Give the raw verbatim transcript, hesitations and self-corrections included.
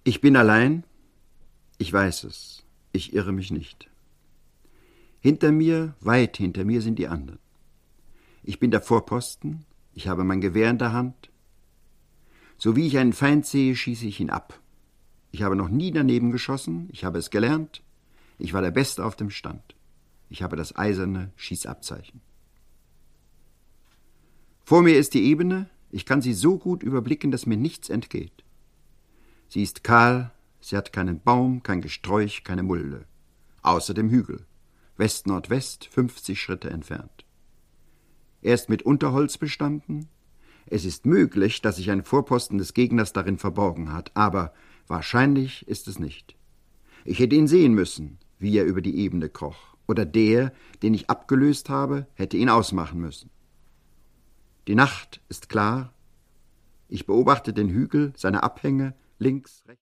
Ich bin allein, ich weiß es, ich irre mich nicht. Hinter mir, weit hinter mir sind die anderen. Ich bin der Vorposten, ich habe mein Gewehr in der Hand. So wie ich einen Feind sehe, schieße ich ihn ab. Ich habe noch nie daneben geschossen, ich habe es gelernt. Ich war der Beste auf dem Stand. Ich habe das eiserne Schießabzeichen. Vor mir ist die Ebene, ich kann sie so gut überblicken, dass mir nichts entgeht. Sie ist kahl, sie hat keinen Baum, kein Gesträuch, keine Mulde. Außer dem Hügel, West-Nordwest, fünfzig Schritte entfernt. Er ist mit Unterholz bestanden. Es ist möglich, dass sich ein Vorposten des Gegners darin verborgen hat, aber wahrscheinlich ist es nicht. Ich hätte ihn sehen müssen, wie er über die Ebene kroch, oder der, den ich abgelöst habe, hätte ihn ausmachen müssen. Die Nacht ist klar. Ich beobachte den Hügel, seine Abhänge, links, rechts.